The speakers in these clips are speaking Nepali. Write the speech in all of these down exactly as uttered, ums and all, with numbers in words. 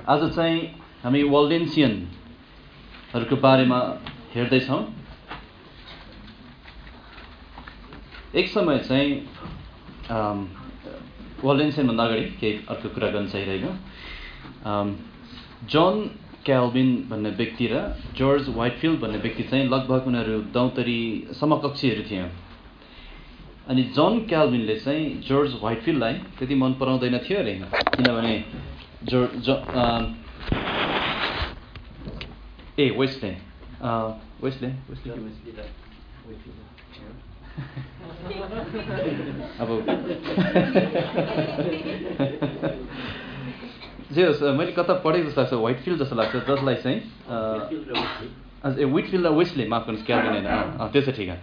आज चाहिँ हामी वाल्डेन्सियनहरूको बारेमा हेर्दैछौँ। एक समय चाहिँ वाल्डेन्सियनभन्दा अगाडि केही अर्को कुरा गर्न चाहिरहेको, जोन क्याल्भिन भन्ने व्यक्ति र जर्ज व्हाइटफिल्ड भन्ने व्यक्ति चाहिँ लगभग उनीहरू दौतरी समकक्षीहरू थिए। अनि जोन क्याल्भिनले चाहिँ जर्ज व्हाइटफिल्डलाई त्यति मन पराउँदैन थियो अरे, किनभने जर्ज ए वेस्ले वेस्ले अब जे होस्, मैले कता पढेको जस्तो लाग्छ, व्हाइटफिल्ड जस्तो लाग्छ, जसलाई चाहिँ ए व्हिटफिल्ड र वेस्ले, माफ गर्नुहोस्, क्याल्भिन होइन, त्यो चाहिँ ठिक हो।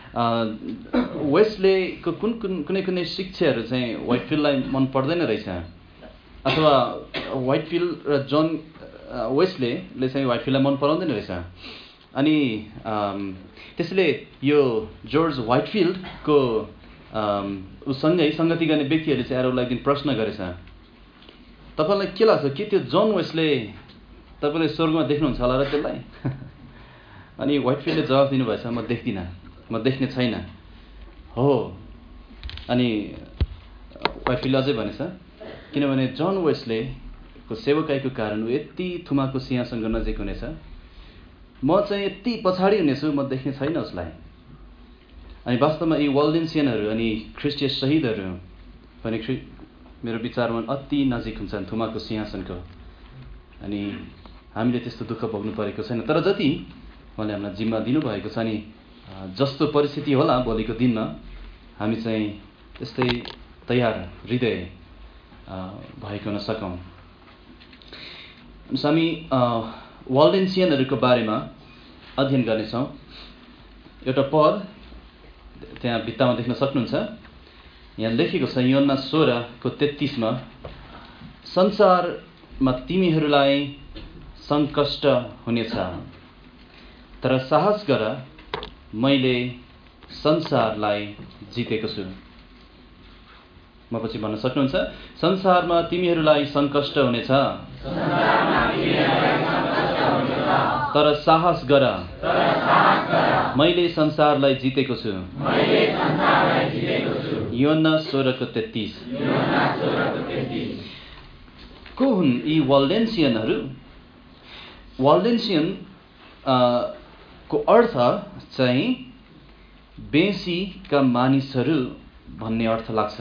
वेस्लेको कुन कुन कुनै कुनै शिक्षाहरू चाहिँ व्हाइटफिल्डलाई मन पर्दैन रहेछ, अथवा व्हाइटफिल्ड र जोन वेस्लेले चाहिँ व्हाइटफिल्डलाई मन पराउँदैन रहेछ। अनि त्यसले यो जर्ज व्हाइटफिल्डको उसँगै सङ्गति गर्ने व्यक्तिहरूले चाहिँ आएर उसलाई एक दिन प्रश्न गरेछ, तपाईँलाई के लाग्छ कि त्यो जोन वेस्ले तपाईँले स्वर्गमा देख्नुहुन्छ होला र त्यसलाई? अनि व्हाइटफिल्डले जवाफ दिनुभएछ, म देख्दिनँ, म देख्ने छैन हो। अनि व्हाइटफिल्डले अझै भनेछ, किनभने जोन वेस्लेको सेवकाईको कारण ऊ यति थुमाको सिंहासनको नजिक हुनेछ, म चाहिँ यति पछाडि हुनेछु, म देख्ने छैन उसलाई। अनि वास्तवमा यी वाल्डेन्सियनहरू अनि ख्रिस्टीय शहीदहरू भने मेरो विचारमा अति नजिक हुन्छन् थुमाको सिंहासनको। अनि हामीले त्यस्तो दुःख भोग्नु परेको छैन, तर जति उहाँले हामीलाई जिम्मा दिनुभएको छ नि, जस्तो परिस्थिति होला भोलिको दिनमा हामी चाहिँ त्यस्तै तयार हृदय भएको हुन सकौँ। हामी वाल्डेन्सियनहरूको बारेमा अध्ययन गर्नेछौँ। एउटा पद त्यहाँ भित्तामा देख्न सक्नुहुन्छ, यहाँ लेखेको छ यूहन्ना सोह्रको तेत्तिसमा, संसारमा तिमीहरूलाई सङ्कष्ट हुनेछ, तर साहस गर, मैले संसारलाई जितेको छु। म पछि भन्न सक्नुहुन्छ, संसारमा तिमीहरूलाई सङ्कष्ट हुनेछ, तर साहस गर, मैले संसारलाई जितेको छु। यूहन्ना सोह्रको तेत्तिस। को हुन् यी वाल्डेन्सियनहरू? वाल्डेन्सियन को अर्थ चाहिँ बेसीका मानिसहरू भन्ने अर्थ लाग्छ।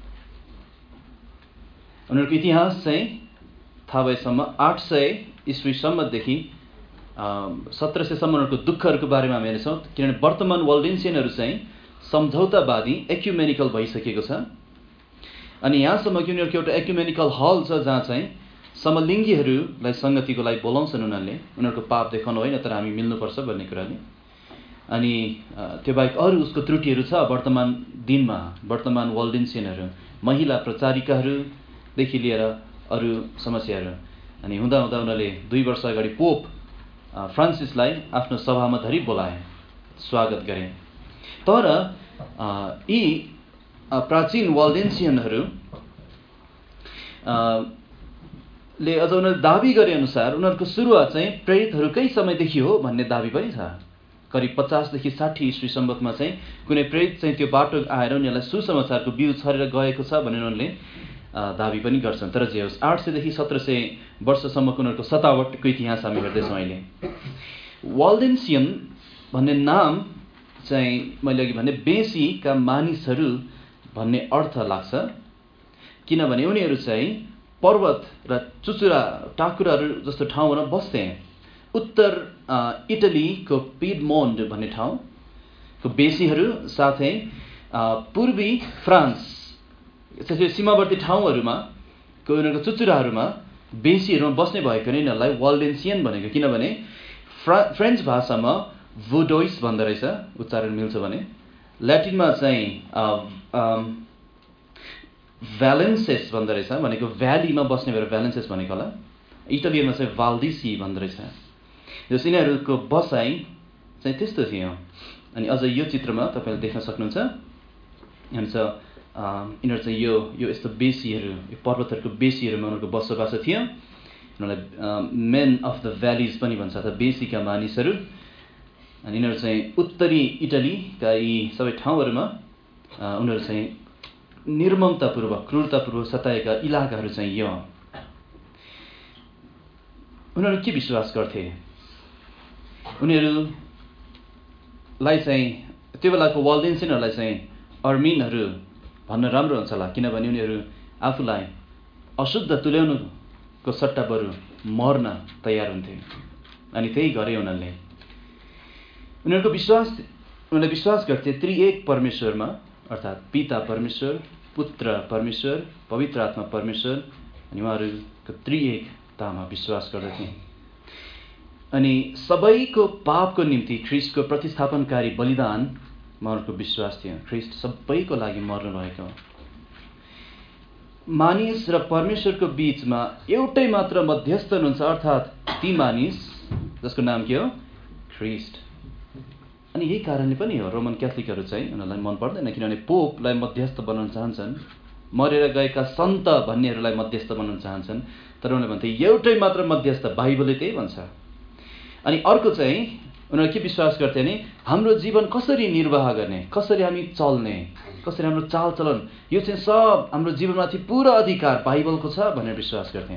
उनीहरूको इतिहास चाहिँ थाहा भएसम्म आठ सय इस्वीसम्मदेखि सत्र सयसम्म उनीहरूको दुःखहरूको बारेमा हामी हेर्छौँ, किनभने वर्तमान वाल्डेन्सियनहरू चाहिँ सम्झौतावादी एक्युमेनिकल भइसकेको छ। अनि यहाँसम्म कि उनीहरूको एउटा एक्युमेनिकल हल छ जहाँ चाहिँ समलिङ्गीहरूलाई सङ्गतिको लागि बोलाउँछन् उनीहरूले, उनीहरूको पाप देखाउनु होइन तर हामी मिल्नुपर्छ भन्ने कुराले। अनि त्यो बाहेक अरू उसको त्रुटिहरू छ वर्तमान दिनमा। वर्तमान वाल्डेन्सियनहरू महिला प्रचारिकाहरूदेखि लिएर अरू समस्याहरू। अनि हुँदा हुँदा उनीहरूले दुई वर्ष अगाडि पोप फ्रान्सिसलाई आफ्नो सभामा धरि बोलाए, स्वागत गरे। तर यी प्राचीन वाल्डेन्सियनहरू ले अझ उनीहरूले दाबी गरे अनुसार उनीहरूको सुरुवात चाहिँ प्रेरितहरूकै समयदेखि हो भन्ने दाबी पनि छ। करिब पचासदेखि साठी इस्वीसम्ममा चाहिँ कुनै प्रेरित चाहिँ त्यो बाटो आएर उनीहरूलाई सुसमाचारको बिउ छरेर गएको छ भनेर उनीहरूले दाबी पनि गर्छन्। तर जे होस्, आठ सयदेखि सत्र सय वर्षसम्मको उनीहरूको सतावटको इतिहास हामी हेर्दैछौँ अहिले। वाल्डेन्सियन भन्ने नाम चाहिँ मैले अघि भने बेसीका मानिसहरू भन्ने अर्थ लाग्छ, किनभने उनीहरू चाहिँ पर्वत र चुचुरा टाकुराहरू जस्तो ठाउँमा बस्थे। उत्तर इटलीको पिडमोन्ट भन्ने ठाउँको बेसीहरू, साथै पूर्वी फ्रान्स त्यसै सीमावर्ती ठाउँहरूमा को उनीहरूको चुचुराहरूमा बेसीहरूमा बस्ने भएको नै यिनीहरूलाई वाल्डेन्सियन भनेको। किनभने फ्रा फ्रेन्च भाषामा भुडोइस भन्दो रहेछ, उच्चारण मिल्छ भने। ल्याटिनमा चाहिँ भ्यालेन्सेस भन्दो रहेछ, भनेको भ्यालीमा बस्ने भएर भ्यालेन्सेस भनेको होला। इटालियनमा चाहिँ भाल्डिसी भन्दो रहेछ। जस यिनीहरूको बसाइ चाहिँ त्यस्तो थियो। अनि अझ यो चित्रमा तपाईँले देख्न सक्नुहुन्छ, यहाँ यिनीहरू चाहिँ यो यो यस्तो बेसीहरू, यो पर्वतहरूको बेसीहरूमा उनीहरूको बसोबासो थियो। उनीहरूलाई मेन अफ द भ्यालिज पनि भन्छ, अथवा बेसीका मानिसहरू। अनि यिनीहरू चाहिँ उत्तरी इटलीका यी सबै ठाउँहरूमा उनीहरू चाहिँ निर्ममतापूर्वक क्रूरतापूर्वक सताएका इलाकाहरू चाहिँ यो। उनीहरू के विश्वास गर्थे? उनीहरूलाई चाहिँ त्यो बेलाको वाल्डेन्सियनहरूलाई चाहिँ अर्मिनहरू भन्न राम्रो हुन्छ होला, किनभने उनीहरू आफूलाई अशुद्ध तुल्याउनुको सट्टा बरु मर्न तयार हुन्थे। अनि त्यही गरे उनीहरूले। उनीहरूको विश्वास उनीहरूले विश्वास गर्थे त्रिएक परमेश्वरमा, अर्थात् पिता परमेश्वर, पुत्र परमेश्वर, पवित्र आत्मा परमेश्वर, अनि उहाँहरूको त्रिएकतामा विश्वास गर्दथे। अनि सबैको पापको निम्ति ख्रिस्टको प्रतिस्थापनकारी बलिदानमा उनीहरूको विश्वास थियो। ख्रिस्ट सबैको लागि मर्नुभएको। मानिस र परमेश्वरको बीचमा एउटै मात्र मध्यस्थ हुनुहुन्छ, अर्थात् ती मानिस जसको नाम के हो? ख्रिस्ट। अनि यही कारणले पनि हो रोमन क्याथोलिकहरू चाहिँ उनीहरूलाई मन पर्दैन, किनभने पोपलाई मध्यस्थ बनाउन चाहन्छन्, मरेर गएका सन्त भन्नेहरूलाई मध्यस्थ बनाउन चाहन्छन्। तर उनीहरूले भन्थे एउटै मात्र मध्यस्थ, बाइबलले त्यही भन्छ। अनि अर्को चाहिँ उनीहरूले के विश्वास गर्थे भने हाम्रो जीवन कसरी निर्वाह गर्ने, कसरी हामी चल्ने, कसरी हाम्रो चालचलन, यो चाहिँ सब हाम्रो जीवनमाथि पुरा अधिकार बाइबलको छ भनेर विश्वास गर्थे।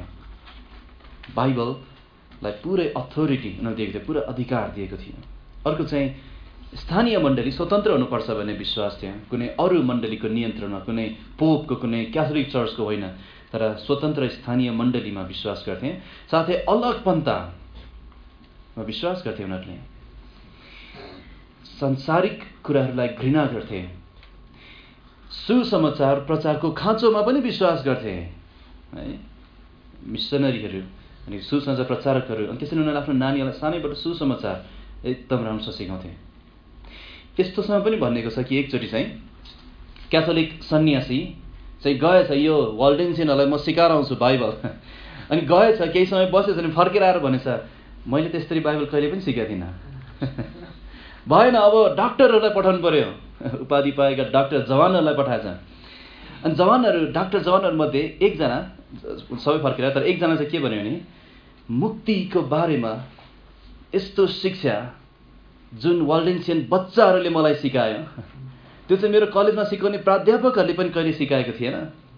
बाइबललाई पुरै अथोरिटी उनीहरूले दिएको थियो, पुरा अधिकार दिएको थियो। अर्को चाहिँ स्थानीय मण्डली स्वतन्त्र हुनुपर्छ भन्ने विश्वास थियो। कुनै अरू मण्डलीको नियन्त्रणमा, कुनै पोपको, कुनै क्याथोलिक चर्चको होइन, तर स्वतन्त्र स्थानीय मण्डलीमा विश्वास गर्थे। साथै अलगपन्थामा विश्वास गर्थे। उनीहरूले संसारिक कुराहरूलाई घृणा गर्थे। सुसमाचार प्रचारको खाँचोमा पनि विश्वास गर्थे है, मिसनरीहरू अनि सुसमाचार प्रचारकहरू। अनि त्यसरी उनीहरूले आफ्नो नानीहरूलाई सानैबाट सुसमाचार एकदम राम्रोसँग सिकाउँथे। यस्तोसँग पनि भनिएको छ कि एकचोटि चाहिँ क्याथोलिक सन्यासी चाहिँ गएछ, यो वाल्डेन्सियनहरूलाई म सिकाएर आउँछु बाइबल। अनि गएछ, केही समय बसेछ, अनि फर्केर आएर भनेछ मैले त्यसरी बाइबल कहिले पनि सिकाइदिनँ। भएन, अब डाक्टरहरूलाई पठाउनु पर्यो। उपाधि पाएका डाक्टर जवानहरूलाई पठाएछ। अनि जवानहरू डाक्टर जवानहरूमध्ये एकजना सबै फर्केर, तर एकजना चाहिँ के भन्यो भने मुक्तिको बारेमा यस्तो शिक्षा जुन वाल्डेन्सियन बच्चाहरूले मलाई सिकायो त्यो चाहिँ मेरो कलेजमा सिकाउने प्राध्यापकहरूले पनि कहिले सिकाएको थिएन।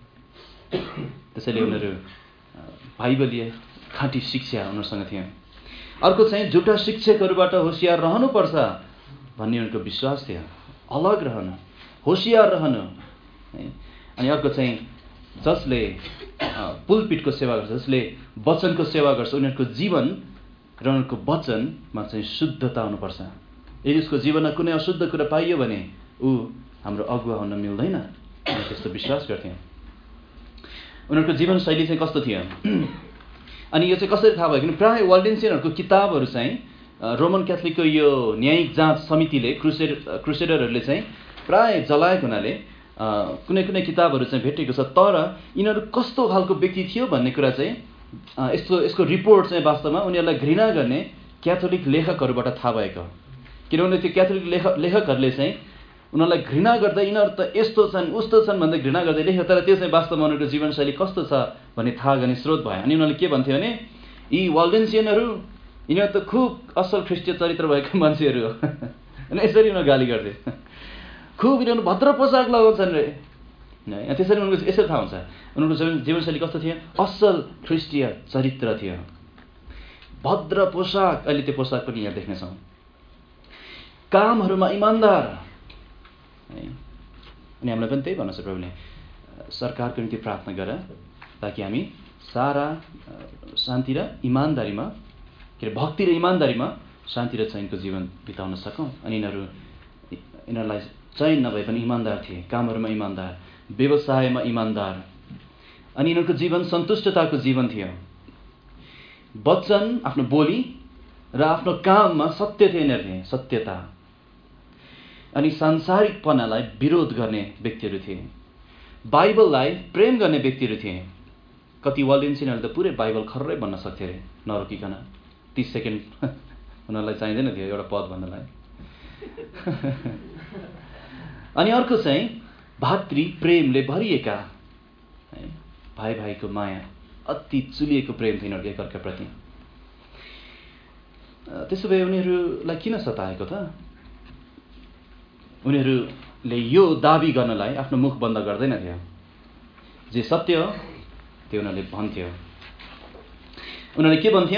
त्यसैले उनीहरू बाइबलीय खाँटी शिक्षा उनीहरूसँग थियो। अर्को चाहिँ झुटा शिक्षकहरूबाट होसियार रहनुपर्छ भन्ने उनीहरूको विश्वास थियो। अलग रहनु, होसियार रहनु। अनि अर्को चाहिँ जसले पुलपिटको सेवा गर्छ, जसले वचनको सेवा गर्छ, उनीहरूको जीवन र उनीहरूको वचनमा चाहिँ शुद्धता हुनुपर्छ। यदि उसको जीवनमा कुनै अशुद्ध कुरा पाइयो भने ऊ हाम्रो अगुवा हुन मिल्दैन। त्यस्तो विश्वास गर्थे। उनीहरूको जीवनशैली चाहिँ कस्तो थियो? अनि यो चाहिँ कसरी थाहा भयो भने प्राय वाल्डेन्सियनहरूको किताबहरू चाहिँ रोमन क्याथोलिकको यो न्यायिक जाँच समितिले, क्रुसेड क्रुसेडरहरूले चाहिँ प्राय जलाएको हुनाले कुनै कुनै किताबहरू चाहिँ भेटेको छ। तर यिनीहरू कस्तो खालको व्यक्ति थियो भन्ने कुरा चाहिँ यस्तो यसको रिपोर्ट चाहिँ वास्तवमा उनीहरूलाई घृणा गर्ने क्याथोलिक लेखकहरूबाट थाहा भएको। किनभने त्यो क्याथोलिक लेख लेखकहरूले चाहिँ उनीहरूलाई घृणा गर्दा यिनीहरू त यस्तो छन् उस्तो छन् भन्दै घृणा गर्दै लेख्यो, तर त्यो चाहिँ वास्तवमा उनीहरूको जीवनशैली कस्तो छ भन्ने थाहा गर्ने स्रोत भयो। अनि उनीहरूले के भन्थ्यो भने यी वाल्डेन्सियनहरू यिनीहरू त खुब असल ख्रिस्टीय चरित्र भएको मान्छेहरू हो। अनि यसरी उनीहरू गाली गर्थे। खुब यिनीहरू भद्र पोसाक लगाउँछन् रे। त्यसरी उनीहरूको यसरी थाहा हुन्छ उनीहरूको जीवनशैली कस्तो थियो? असल ख्रिस्टीय चरित्र थियो, भद्र पोसाक। अहिले त्यो पोसाक पनि यहाँ देख्नेछौँ। कामहरूमा इमान्दार। अनि हामीलाई पनि त्यही भन्नु छ प्रभुले, सरकारको निम्ति प्रार्थना गर ताकि हामी सारा शान्ति र इमान्दारीमा, के अरे भक्ति र इमान्दारीमा शान्ति र चैनको जीवन बिताउन सकौँ। अनि यिनीहरू यिनीहरूलाई चैन नभए पनि इमान्दार थिए, कामहरूमा इमान्दार, व्यवसायमा इमान्दार। अनि यिनीहरूको जीवन सन्तुष्टताको जीवन थियो। वचन, आफ्नो बोली र आफ्नो काममा सत्य थियो यिनीहरू थिए, सत्यता। अनि सांसारिकपनालाई विरोध गर्ने व्यक्तिहरू थिए, बाइबललाई प्रेम गर्ने व्यक्तिहरू थिए। कति वाल्डेन्सियनहरूले त पुरै बाइबल खर्रै भन्न सक्थे अरे नरोकिकन। तीस सेकेन्ड उनीहरूलाई चाहिँदैन थियो एउटा पद भन्नलाई। अनि अर्को चाहिँ भातृ प्रेमले भरिएका, भाइ भाइको माया अति चुलिएको प्रेम थियो यिनीहरूको एकअर्काप्रति। त्यसो भए उनीहरूलाई किन सताएको त? उनीहरूले यो दाबी गर्नलाई आफ्नो मुख बन्द गर्दैन थियो। जे सत्य हो त्यो उनीहरूले भन्थ्यो। उनीहरूले के भन्थ्यो?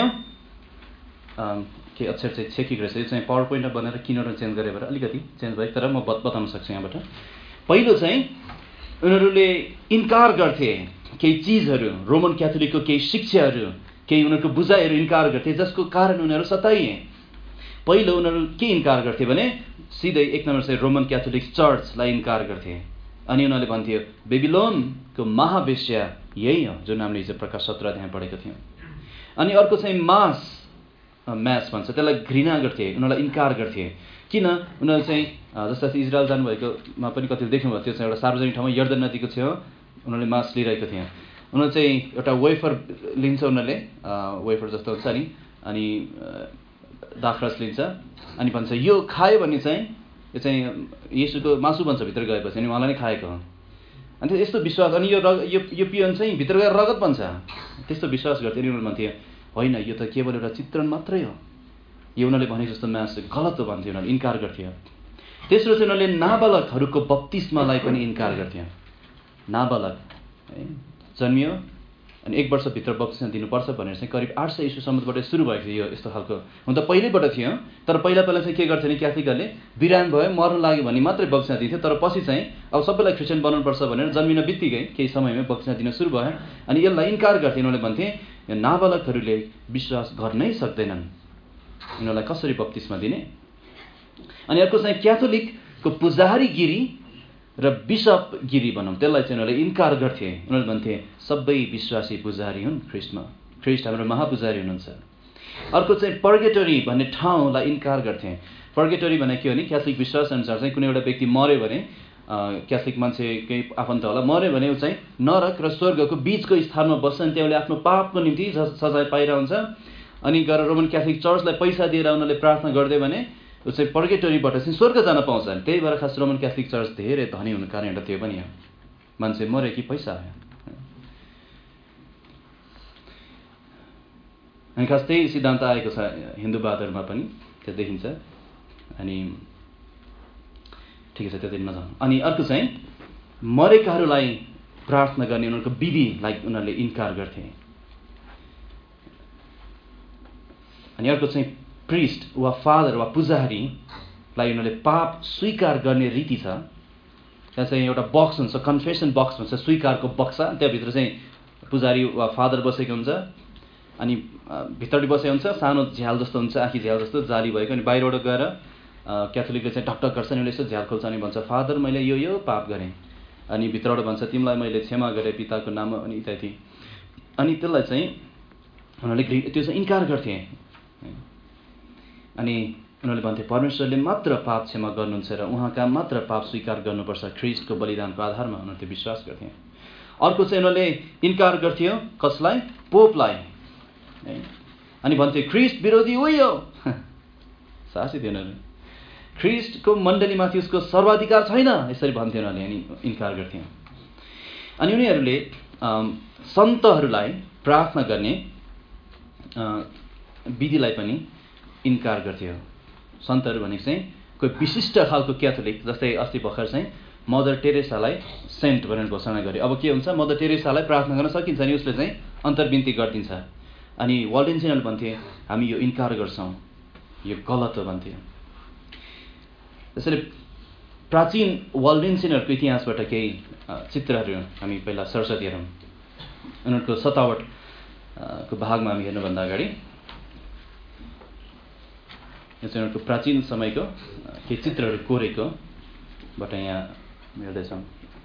के अक्षर चाहिँ छेकिएको रहेछ, यो चाहिँ पावर पोइन्टमा बनाएर किनर चेन्ज गरेर अलिकति चेन्ज भयो, तर म बताउन सक्छु यहाँबाट। पहिलो चाहिँ उनीहरूले इन्कार गर्थे केही चिजहरू, रोमन क्याथोलिकको केही शिक्षाहरू, केही उनीहरूको बुझाइहरू इन्कार गर्थे, जसको कारण उनीहरू सताइए। पहिलो उनीहरू के इन्कार गर्थे भने सिधै एक नम्बर चाहिँ रोमन क्याथोलिक चर्चलाई इन्कार गर्थे। अनि उनीहरूले भन्थ्यो बेबिलोनको महावेश्या यही हो, जुन हामीले हिजो प्रकाश सत्र अध्यायमा पढेको थियौँ। अनि अर्को चाहिँ मास म्यास भन्छ, त्यसलाई घृणा गर्थे, उनीहरूलाई इन्कार गर्थे। किन? उनीहरू चाहिँ जस्तो इजरायल जानुभएकोमा पनि कतिले देख्नुभएको थियो, एउटा सार्वजनिक ठाउँमा यर्दन नदीको छेउ उनीहरूले मास लिइरहेको थियो। उनीहरू चाहिँ एउटा वेफर लिन्छ, उनीहरूले वेफर जस्तो हुन्छ नि, अनि दाखरस लिन्छ अनि भन्छ यो खायो भने चाहिँ यो चाहिँ येशूको मासु भन्छ भित्र गएपछि, अनि उहाँलाई नै खाएको हो। अनि यस्तो विश्वास, अनि यो रग यो यो पिउन चाहिँ भित्र गएर रगत बन्छ, त्यस्तो विश्वास गर्थ्यो। अनि उनीहरूले भन्थ्यो होइन, यो त केवल एउटा चित्रण मात्रै हो, यो उनीहरूले भनेको जस्तो मासु गलत हो भन्थ्यो, उनीहरूले इन्कार गर्थ्यो। तेस्रो चाहिँ उनीहरूले नाबालकहरूको बप्तिस्मालाई पनि इन्कार गर्थ्यो। नाबालक है जन्मियो अनि एक वर्षभित्र बप्तिस्मा दिनुपर्छ भनेर चाहिँ करिब आठ सय इस्वी सम्मबाट सुरु भएको थियो। यो यस्तो खालको हुन त पहिल्यैबाट थियो, तर पहिला पहिला चाहिँ के गर्थ्यो भने क्याथोलिकहरूले बिरान भयो मर्नु लाग्यो भने मात्रै बप्तिस्मा दिन्थ्यो। तर पछि चाहिँ अब सबैलाई क्रिस्चियन बनाउनुपर्छ भनेर जन्मिन बित्तिकै केही समयमै बप्तिस्मा दिन सुरु भयो। अनि यसलाई इन्कार गर्थे। उनीहरूले भन्थे यो नाबालकहरूले विश्वास गर्नै सक्दैनन्, यिनीहरूलाई कसरी बप्तिस्मा दिने? अनि अर्को चाहिँ क्याथोलिकको पुजारीगिरी र बिसपगिरी भनौँ, त्यसलाई चाहिँ उनीहरूले इन्कार गर्थे। उनीहरूले भन्थे सबै विश्वासी पुजारी हुन् ख्रिस्टमा, ख्रिस्ट हाम्रो महापुजारी हुनुहुन्छ। अर्को चाहिँ पर्गेटरी भन्ने ठाउँलाई इन्कार गर्थे। पर्गेटरी भने के हो भने क्याथोलिक विश्वास अनुसार चाहिँ कुनै एउटा व्यक्ति मऱ्यो भने, क्याथोलिक मान्छे केही आफन्त होला मऱ्यो भने ऊ चाहिँ नरक र स्वर्गको बिचको स्थानमा बस्छ। अनि त्यहाँले आफ्नो पापको निम्ति सजाय पाइरहेको हुन्छ। अनि गएर रोमन क्याथोलिक चर्चलाई पैसा दिएर उनीहरूले प्रार्थना गरिदियो भने ऊ चाहिँ पर्गेटरीबाट चाहिँ स्वर्ग जान पाउँछ। त्यही भएर खास रोमन क्याथोलिक चर्च धेरै धनी हुनु कारण एउटा त्यो पनि हो, मान्छे मऱ्यो कि पैसा आयो। अनि खास त्यही सिद्धान्त आएको छ हिन्दूवादहरूमा पनि, त्यो देखिन्छ। अनि ठिकै छ, त्यति नजाउँ। अनि अर्को चाहिँ मरेकाहरूलाई प्रार्थना गर्ने उनीहरूको विधिलाई उनीहरूले इन्कार गर्थे। अनि अर्को चाहिँ प्रिस्ट वा फादर वा पुजारीलाई उनीहरूले पाप स्वीकार गर्ने रीति छ। त्यहाँ चाहिँ एउटा बक्स हुन्छ, कन्फेसन बक्स भन्छ, स्वीकारको बक्सा, त्यहाँभित्र चाहिँ पुजारी वा फादर बसेको हुन्छ। अनि भित्रपट्टि बसेको हुन्छ, सानो झ्याल जस्तो हुन्छ, आँखी झ्याल जस्तो जाली भएको। अनि बाहिरबाट गएर क्याथोलिकले चाहिँ ढकढक गर्छ, अनि उसले यसो झ्याल खोल्छ अनि भन्छ फादर मैले यो यो पाप गरेँ। अनि भित्रबाट भन्छ तिमीलाई मैले क्षमा गरेँ पिताको नाममा, अनि इत्यादि। अनि त्यसलाई चाहिँ उनीहरूले त्यो चाहिँ इन्कार गर्थे। अनि उनीहरूले भन्थे परमेश्वरले मात्र पाप क्षमा गर्नुहुन्छ र उहाँका मात्र पाप स्वीकार गर्नुपर्छ ख्रिस्टको बलिदानको आधारमा, उनीहरूले त्यो विश्वास गर्थे। अर्को चाहिँ उनीहरूले इन्कार गर्थ्यो कसलाई? पोपलाई। अनि भन्थे ख्रिस्ट विरोधी उही हो, साहसी थियो उनीहरू, ख्रिस्टको मण्डलीमाथि उसको सर्वाधिकार छैन, यसरी भन्थ्यो उनीहरूले। अनि इन्कार गर्थ्यो। अनि उनीहरूले सन्तहरूलाई प्रार्थना गर्ने विधिलाई पनि इन्कार गर्थ्यो। सन्तहरू भनेको चाहिँ कोही विशिष्ट खालको क्याथोलिक, जस्तै अस्ति भर्खर चाहिँ मदर टेरेसालाई सेन्ट भनेर घोषणा गर्यो। अब के हुन्छ, मदर टेरेसालाई प्रार्थना गर्न सकिन्छ नि, उसले चाहिँ अन्तर्विन्ती गरिदिन्छ। अनि वाल्डेन्सिनहरूले भन्थे हामी यो इन्कार गर्छौँ, यो गलत हो भन्थ्यो। त्यसैले प्राचीन वाल्डेन्सिनहरूको इतिहासबाट केही चित्रहरू हामी पहिला सरस्वती हेरौँ। उनीहरूको सतावट को भागमा हामी हेर्नुभन्दा अगाडि यो चाहिँ उनीहरूको प्राचीन समयको केही चित्रहरू कोरेकोबाट यहाँ हेर्दैछौँ।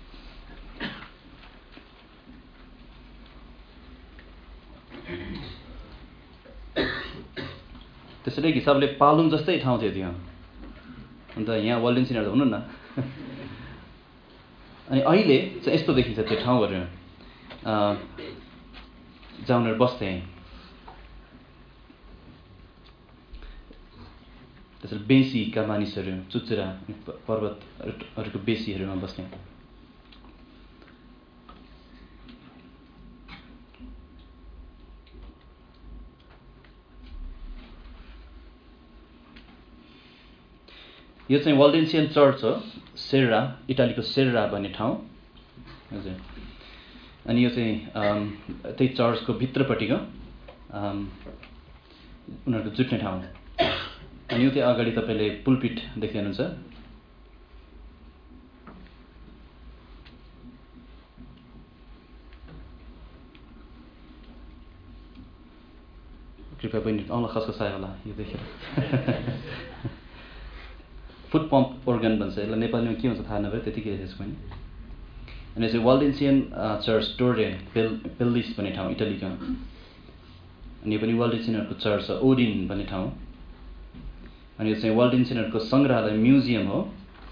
त्यसैले एक हिसाबले पालुङ जस्तै ठाउँ थियो त्यो। अन्त यहाँ वाल्डेन्सिनहरू हुनु न। अनि अहिले चाहिँ यस्तो देखिन्छ त्यो ठाउँहरू जहाँ उनीहरू बस्थे। त्यसैले बेसीका मानिसहरू चुचुरा पर्वतहरूको बेसीहरूमा बस्ने। यो चाहिँ वाल्डेन्सियन चर्च हो, सेर्रा, इटालीको सेर्रा भन्ने ठाउँ हजुर। अनि यो चाहिँ त्यही चर्चको भित्रपट्टिको उनीहरूको जुट्ने ठाउँ। अनि यो चाहिँ अगाडि तपाईँले पुलपिट देख्नुहुन्छ। कृपया पनि औँला खसखसायो होला यो देखेर। फुट पम्प organ भन्छ यसलाई, नेपालीमा के हुन्छ थाहा नभए त्यतिकै यसको पनि। अनि चाहिँ वाल्डेन्सियन चर्च टोरे पेल पेल्लिस भन्ने ठाउँ इटालीको। अनि यो पनि वाल्डेन्सियनहरूको चर्च हो, ओडिन भन्ने ठाउँ। अनि यो चाहिँ वाल्डेन्सियनहरूको सङ्ग्रहालय म्युजियम हो।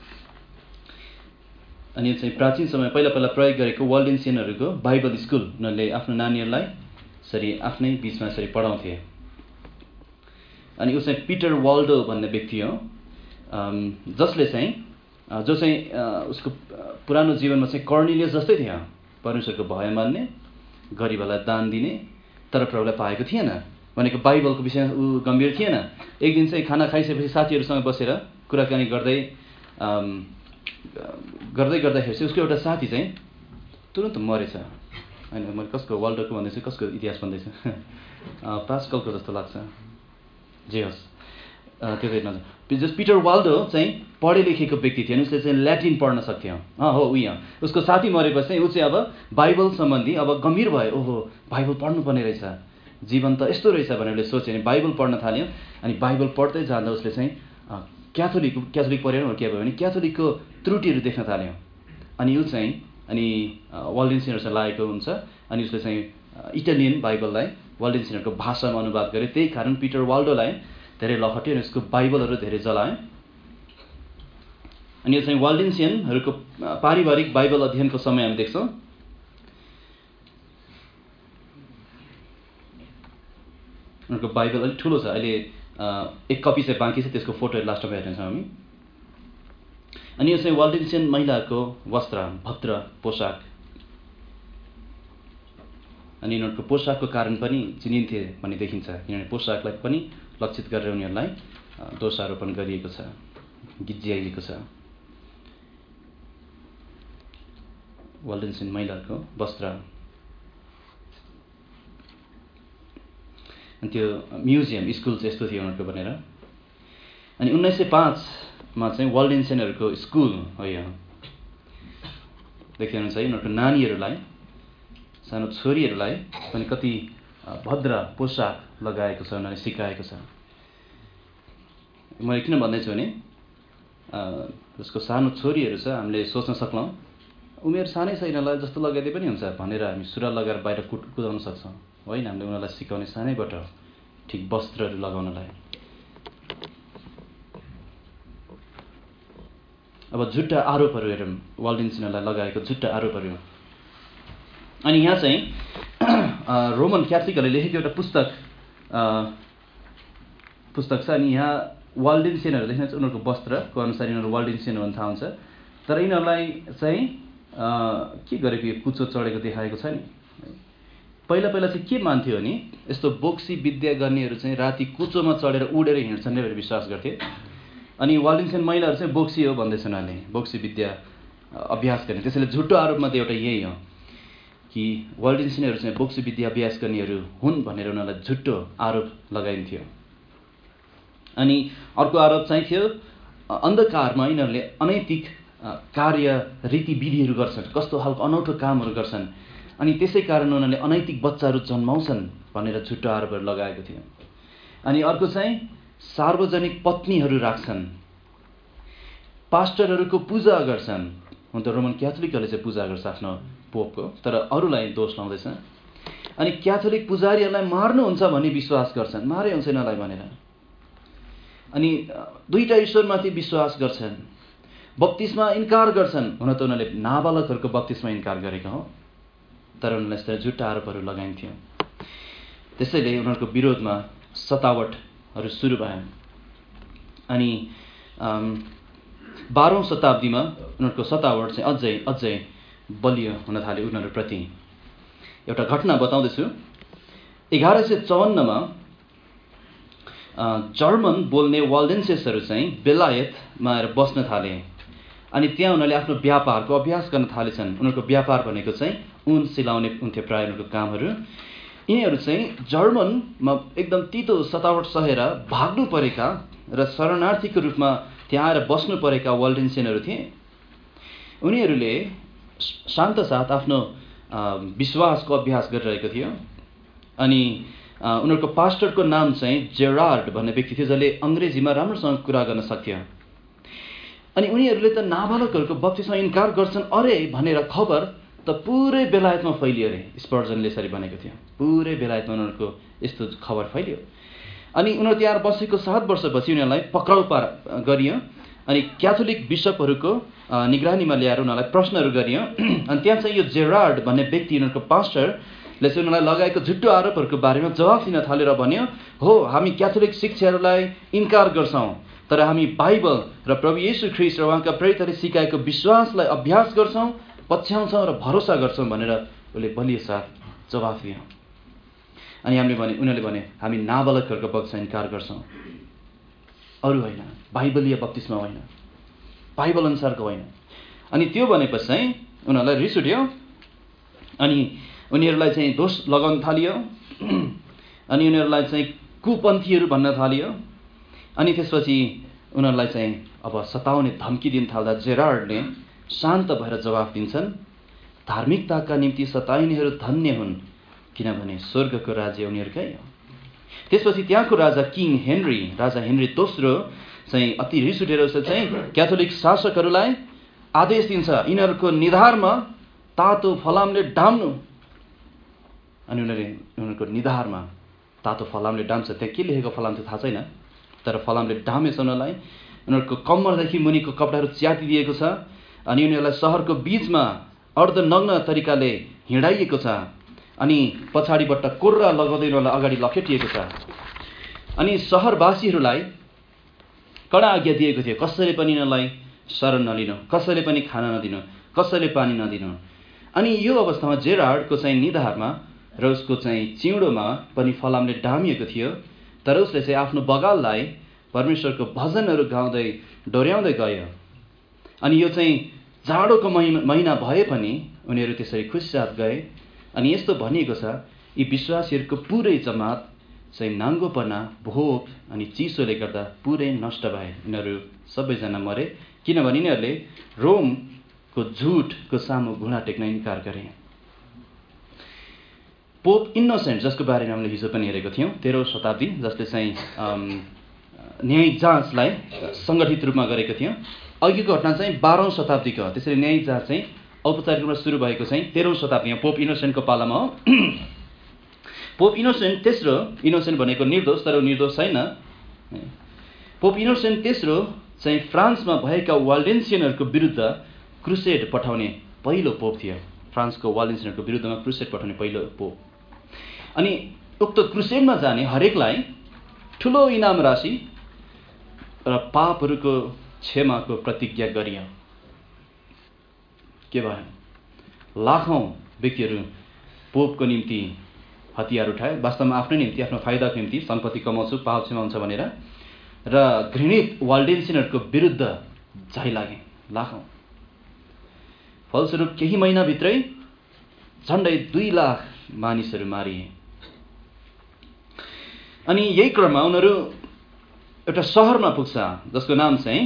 अनि यो चाहिँ प्राचीन समय पहिला पहिला प्रयोग गरेको वाल्डेन्सियनहरूको बाइबल स्कुल, उनीहरूले आफ्नो नानीहरूलाई यसरी आफ्नै बिचमा यसरी पढाउँथे। अनि यो चाहिँ पिटर वाल्डो भन्ने व्यक्ति हो, जसले चाहिँ जो चाहिँ उसको पुरानो जीवनमा चाहिँ कर्नेलियस जस्तै थियो, परमेश्वरको भय मान्ने, गरिबहरूलाई दान दिने, तर प्रभुलाई पाएको थिएन, भनेको बाइबलको विषयमा ऊ गम्भीर थिएन। एक दिन चाहिँ खाना खाइसकेपछि साथीहरूसँग बसेर कुराकानी गर्दै गर्दै गर्दाखेरि चाहिँ उसको एउटा साथी चाहिँ तुरन्त मरेछ। होइन मैले कसको वाल्डोको भन्दैछु, कसको इतिहास भन्दैछु, पास्कलको जस्तो लाग्छ, जे होस् त्यो चाहिँ नजानु। जस पिटर वाल्डो चाहिँ पढे लेखेको व्यक्ति थियो, उसले चाहिँ ल्याटिन पढ्न सक्थ्यो। अँ हो उयो उसको साथी मरेपछि चाहिँ ऊ चाहिँ अब बाइबल सम्बन्धी अब गम्भीर भयो। ओहो बाइबल पढ्नुपर्ने रहेछ, जीवन त यस्तो रहेछ भनेर उसले सोच्यो। अनि बाइबल पढ्न थाल्यो। अनि बाइबल पढ्दै जाँदा उसले चाहिँ क्याथोलिक क्याथोलिक पढेर के भयो भने क्याथोलिकको त्रुटिहरू देख्न थाल्यो। अनि ऊ चाहिँ अनि वाल्डेन्सियनहरूसँग लागेको हुन्छ। अनि उसले चाहिँ इटालियन बाइबललाई वाल्डेन्सियनहरूको भाषामा अनुवाद गर्यो। त्यही कारण पिटर वाल्डोलाई धेरै लखट्यो अनि उसको बाइबलहरू धेरै जलायो। अनि यो चाहिँ वाल्डेन्सियनहरूको पारिवारिक बाइबल अध्ययनको समय हामी देख्छौँ। उनीहरूको बाइबल अलिक ठुलो छ, अहिले एक कपी चाहिँ बाँकी छ, त्यसको फोटोहरू लास्टमा हेर्नेछौँ हामी। अनि यो चाहिँ वाल्डेन्सियन महिलाको वस्त्र, भद्र पोसाक। अनि उनीहरूको पोसाकको कारण पनि चिनिन्थे भन्ने देखिन्छ, किनभने पोसाकलाई पनि लक्षित गरेर उनीहरूलाई दोषारोपण गरिएको छ, गिज्जियाइएको छ। वाल्डेन्सियन महिलाको वस्त्र। अनि त्यो म्युजियम स्कुल चाहिँ यस्तो थियो उनीहरूको भनेर। अनि उन्नाइस सय पाँचमा चाहिँ वाल्डेन्सियनहरूको स्कुल हो यो, देखिनुहुन्छ है। उनीहरूको नानीहरूलाई, सानो छोरीहरूलाई पनि कति भद्र पोसाक लगाएको छ, उनीहरूले सिकाएको छ। मैले किन भन्दैछु भने उसको सानो छोरीहरू छ, हामीले सोच्न सक्लौँ उमेर सानै छ यिनीहरूलाई जस्तो लगाइदिए पनि हुन्छ भनेर हामी सुरुवाल लगाएर बाहिर कुद कुदाउन सक्छौँ। होइन, हामीले उनीहरूलाई सिकाउने सानैबाट ठिक वस्त्रहरू लगाउनलाई। अब झुट्टा आरोपहरू हेरौँ, वाल्डेन्सियनहरूलाई लगाएको झुट्टा आरोपहरू। अनि यहाँ चाहिँ रोमन क्याथोलिकहरूले लेखेको एउटा पुस्तक पुस्तक छ। अनि यहाँ वाल्डेन्सियनहरू देख्नुहुन्छ, उनीहरूको वस्त्रको अनुसार यिनीहरू वाल्डेन्सियन हुन थाहा हुन्छ। तर यिनीहरूलाई चाहिँ के गरेको, यो कुचो चढेको देखाएको छ नि। पहिला पहिला चाहिँ के मान्थ्यो भने यस्तो बोक्सी विद्या गर्नेहरू चाहिँ राति कुचोमा चढेर उडेर हिँड्छन् भनेर विश्वास गर्थे। अनि वाल्डेन्सियन महिलाहरू चाहिँ बोक्सी हो भन्दैछन् उनीहरूले, बोक्सी विद्या अभ्यास गर्ने। त्यसैले झुटो आरोपमा चाहिँ एउटा यही हो कि वाल्डेन्सियनहरू चाहिँ बोक्सी विद्या अभ्यास गर्नेहरू हुन् भनेर उनीहरूलाई झुटो आरोप लगाइन्थ्यो। अनि अर्को आरोप चाहिँ थियो अन्धकारमा यिनीहरूले अनैतिक कार्य रीतिविधिहरू गर्छन्, कस्तो खालको अनौठो कामहरू गर्छन्, अनि त्यसै कारण उनीहरूले अनैतिक बच्चाहरू जन्माउँछन् भनेर झुटो आरोपहरू लगाएको थियो। अनि अर्को चाहिँ सार्वजनिक पत्नीहरू राख्छन्, पास्टरहरूको पूजा गर्छन्। हुन त रोमन क्याथोलिकहरूले चाहिँ पूजा गर्छ आफ्नो पोपको, तर अरूलाई दोष लाउँदैछ। अनि क्याथोलिक पुजारीहरूलाई मार्नुहुन्छ भन्ने विश्वास गर्छन्, मारे हुन्छ यिनीहरूलाई भनेर। अनि दुईटा ईश्वरमाथि विश्वास गर्छन्, बत्तिसमा इन्कार गर्छन्। हुन त उनीहरूले नाबालकहरूको बत्तिसमा इन्कार गरेका हो, तर उनीहरूलाई यस्ता झुट्टा आरोपहरू लगाइन्थ्यो। त्यसैले उनीहरूको विरोधमा सतावटहरू सुरु भयो। अनि बाह्रौँ शताब्दीमा उनीहरूको सतावट चाहिँ अझै अझै बलियो हुन थाल्यो उनीहरूप्रति। एउटा घटना बताउँदैछु। एघार सय चौवन्नमा जर्मन बोल्ने वाल्डेन्सेसहरू चाहिँ बेलायतमा आएर बस्न थाले अनि त्यहाँ उनीहरूले आफ्नो व्यापारको अभ्यास गर्न थालेछन्। उनीहरूको व्यापार भनेको चाहिँ ऊन सिलाउने हुन्थ्यो प्रायः उनीहरूको कामहरू। यिनीहरू चाहिँ जर्मनमा एकदम तितो सतावट सहेर भाग्नु परेका र शरणार्थीको रूपमा त्यहाँ आएर बस्नु परेका वाल्डेन्सियनहरू थिए। उनीहरूले शान्त साथ आफ्नो विश्वासको अभ्यास गरिरहेको थियो। अनि उनीहरूको पास्टरको नाम चाहिँ जेरार्ड भन्ने व्यक्ति थियो जसले अङ्ग्रेजीमा राम्रोसँग कुरा गर्न सक्थ्यो। अनि उनीहरूले त नाबालकहरूको बत्तिसमा इन्कार गर्छन् अरे भनेर खबर त पुरै बेलायतमा फैलियो अरे। स्पर्जनले यसरी भनेको थियो, पुरै बेलायतमा उनीहरूको यस्तो खबर फैलियो। अनि उनीहरू त्यहाँ बसेको सात वर्षपछि उनीहरूलाई पक्राउ पार गरियो अनि क्याथोलिक बिसपहरूको निगरानीमा ल्याएर उनीहरूलाई प्रश्नहरू गरियो। अनि त्यहाँ चाहिँ यो जेरार्ड भन्ने व्यक्ति उनीहरूको पास्टरले चाहिँ उनीहरूलाई लगाएको झुट्टो आरोपहरूको बारेमा जवाफ दिन थालेर भन्यो, हो हामी क्याथोलिक शिक्षाहरूलाई इन्कार गर्छौँ तर हामी बाइबल र प्रभु येशू ख्रीष्ट र उहाँका प्रेरितले सिकाएको विश्वासलाई अभ्यास गर्छौँ, पछ्याउँछौँ र भरोसा गर्छौँ भनेर उसले बलियो साथ जवाफ दियो। अनि हामीले भने उनीहरूले भने हामी नाबालकहरूको बक्सा इन्कार गर्छौँ, अरू होइन, बाइबलीय बत्तिस्मा होइन, बाइबल अनुसारको होइन। अनि त्यो भनेपछि चाहिँ उनीहरूलाई रिस उठ्यो अनि उनीहरूलाई चाहिँ दोष लगाउन थालियो अनि उनीहरूलाई चाहिँ कुपन्थीहरू भन्न थालियो। अनि त्यसपछि उनीहरूलाई चाहिँ अब सताउने धम्की दिन थाल्दा जेरार्डले शान्त भएर जवाफ दिन्छन्, धार्मिकताका निम्ति सताइनेहरू धन्य हुन् किनभने स्वर्गको राज्य उनीहरूकै हो। त्यसपछि त्यहाँको राजा किङ हेनरी राजा हेनरी दोस्रो चाहिँ अति रिस उठेर चाहिँ क्याथोलिक शासकहरूलाई आदेश दिन्छ यिनीहरूको निधारमा तातो फलामले डाम्नु। अनि उनीहरूले उनीहरूको निधारमा तातो फलामले डाम्छ। त्यहाँ के लेखेको फलाम थियो थाहा छैन, तर फलामले डामेछ उनीहरूलाई। उनीहरूको कम्मरदेखि मुनिको कपडाहरू च्यातिदिएको छ अनि उनीहरूलाई सहरको बिचमा अर्धनग्न तरिकाले हिँडाइएको छ अनि पछाडिबाट कोर्रा लगाउँदै उनीहरूलाई अगाडि लखेटिएको छ। अनि सहरवासीहरूलाई कडा आज्ञा दिएको थियो कसैले पनि यिनीहरूलाई शरण नलिनु, कसैले पनि खाना नदिनु, कसैले पानी नदिनु। अनि यो अवस्थामा जेरार्डको चाहिँ निधारमा र उसको चाहिँ चिउँडोमा पनि फलामले डामिएको थियो, तर उसले चाहिँ आफ्नो बगाललाई परमेश्वरको भजनहरू गाउँदै डोर्याउँदै गयो। अनि यो चाहिँ जाडोको महिना भए पनि उनीहरू त्यसरी खुसीसाथ गए। अनि यस्तो भनिएको छ यी विश्वासीहरूको पुरै जमात चाहिँ नाङ्गोपना, भोक अनि चिसोले गर्दा पुरै नष्ट भए। यिनीहरू सबैजना मरे किनभने यिनीहरूले रोमको झुटको सामु घुँडा टेक्न इन्कार गरे। पोप इनोसेन्ट जसको बारेमा हामीले हिजो पनि हेरेको थियौँ, तेह्रौँ शताब्दी, जसले चाहिँ न्यायिक जाँचलाई सङ्गठित रूपमा गरेको थियो। अघिको घटना चाहिँ बाह्रौँ शताब्दीको, त्यसरी न्यायिक जाँच चाहिँ औपचारिक रूपमा सुरु भएको चाहिँ तेह्रौँ शताब्दीमा पोप इनोसेन्टको पालामा हो। पोप इनोसेन्ट तेस्रो, इनोसेन्ट भनेको निर्दोष तर निर्दोष छैन। पोप इनोसेन्ट तेस्रो चाहिँ फ्रान्समा भएका वाल्डेन्सियनहरूको विरुद्ध क्रुसेड पठाउने पहिलो पोप थियो। फ्रान्सको वाल्डेन्सियनहरूको विरुद्धमा क्रुसेड पठाउने पहिलो पोप। अनि उक्त क्रुसेडमा जाने हरेकलाई ठुलो इनाम राशि र पापहरूको क्षमाको प्रतिज्ञा गरियो। के भयो? लाखौँ व्यक्तिहरू पोपको निम्ति हतियार उठाए, वास्तवमा आफ्नै निम्ति, आफ्नो फाइदाको निम्ति, सम्पत्ति कमाउँछु, पाप क्षमा हुन्छ भनेर, र घृणित वाल्डेन्सियनहरूको विरुद्ध जाइ लागे लाखौँ। फलस्वरूप केही महिनाभित्रै झन्डै दुई लाख मानिसहरू मारिए। अनि यही क्रममा उनीहरू एउटा सहरमा पुग्छ जसको नाम चाहिँ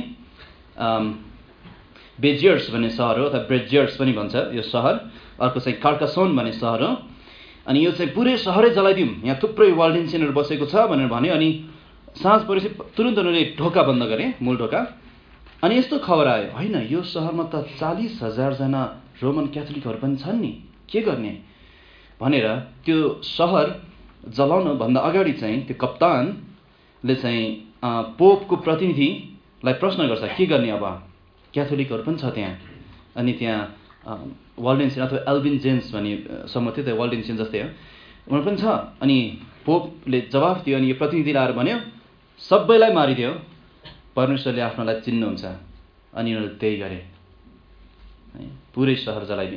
बेजियर्स भन्ने सहर हो, अथवा ब्रेजियर्स पनि भन्छ यो सहर। अर्को चाहिँ कार्कासोन भन्ने सहर हो। अनि यो चाहिँ पुरै सहरै जलाइदिउँ, यहाँ थुप्रै वाल्डेन्सियनहरू बसेको छ भनेर भन्यो। अनि साँझ परेपछि तुरुन्त उनीहरूले ढोका बन्द गरे, मूल ढोका। अनि यस्तो खबर आयो, होइन यो सहरमा त चालिस हजारजना रोमन क्याथोलिकहरू पनि छन् नि, के गर्ने भनेर त्यो सहर जलाउन भन्दा अगाडि चाहिँ त्यो कप्तानले चाहिँ पोपको प्रतिनिधिलाई प्रश्न गर्छ के गर्ने, अब क्याथोलिकहरू पनि छ त्यहाँ। अनि त्यहाँ वाल्डेन्सियन अथवा एल्बिन जेन्स भन्ने समूह थियो, त्यो वाल्डेन्सियन जस्तै हो, उनीहरू पनि छ। अनि पोपले जवाफ दियो अनि यो प्रतिनिधि लाएर भन्यो सबैलाई मारिदियो, परमेश्वरले आफ्नोलाई चिन्नुहुन्छ। अनि उनीहरूले त्यही गरे, पुरै सहर जलाइदिए।